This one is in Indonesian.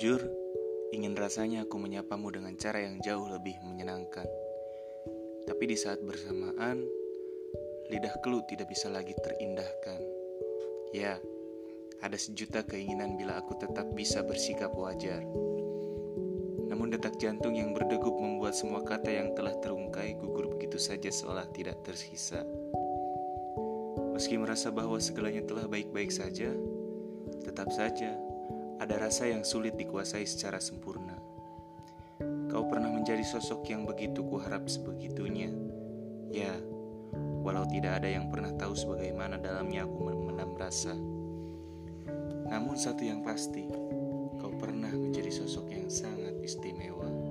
Jujur, ingin rasanya aku menyapamu dengan cara yang jauh lebih menyenangkan. Tapi di saat bersamaan, lidah keluh tidak bisa lagi terindahkan. Ya, ada sejuta keinginan bila aku tetap bisa bersikap wajar. Namun detak jantung yang berdegup membuat semua kata yang telah terungkai gugur begitu saja seolah tidak tersisa. Meski merasa bahwa segalanya telah baik-baik saja, tetap saja ada rasa yang sulit dikuasai secara sempurna. Kau pernah menjadi sosok yang begitu kuharap sebegitunya. Ya, walau tidak ada yang pernah tahu sebagaimana dalamnya aku memendam rasa. Namun satu yang pasti, kau pernah menjadi sosok yang sangat istimewa.